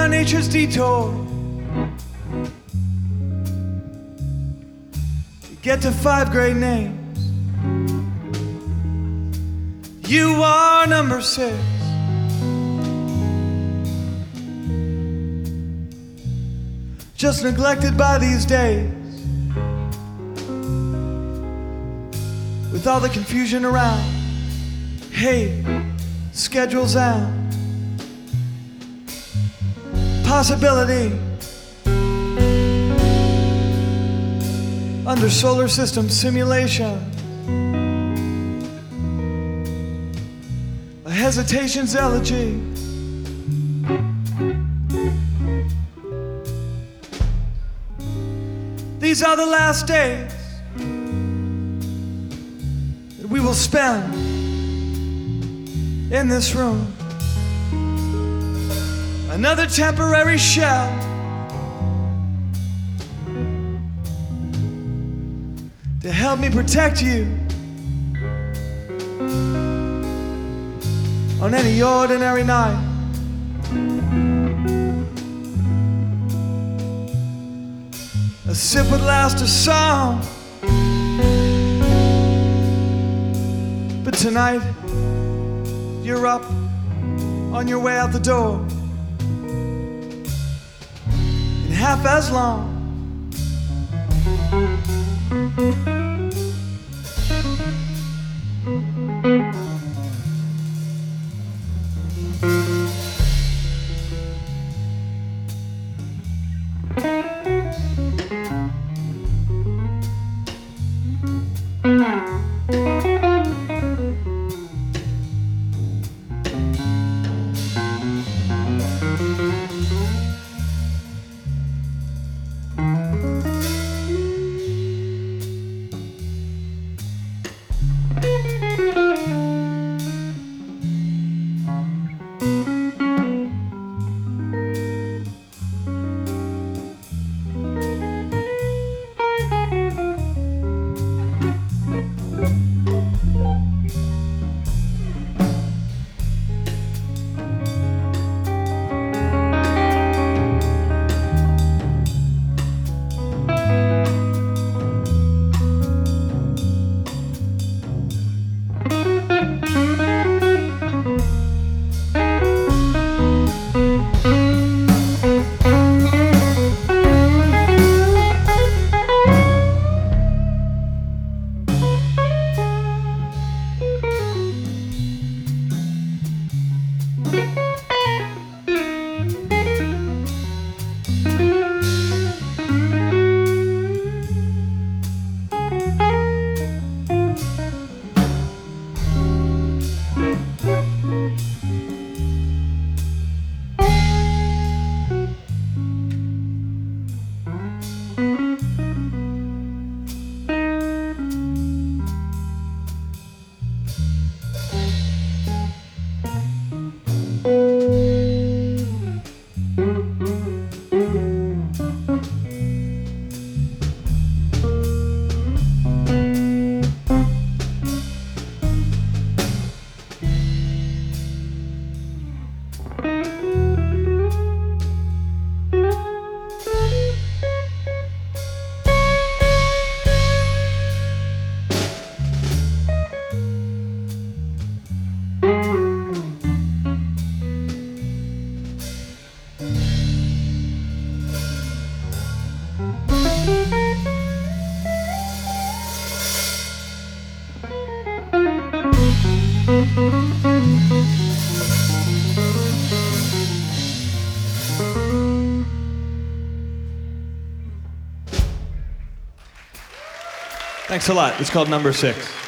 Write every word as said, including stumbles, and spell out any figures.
on nature's detour. You get to five great names. You are number six. Just neglected by these days, with all the confusion around. Hey, schedules out. Possibility under solar system simulation. A hesitation's elegy. These are the last days that we will spend in this room. Another temporary shell to help me protect you on any ordinary night. A sip would last a song, but tonight you're up on your way out the door in half as long. Thanks a lot. It's called Number Six.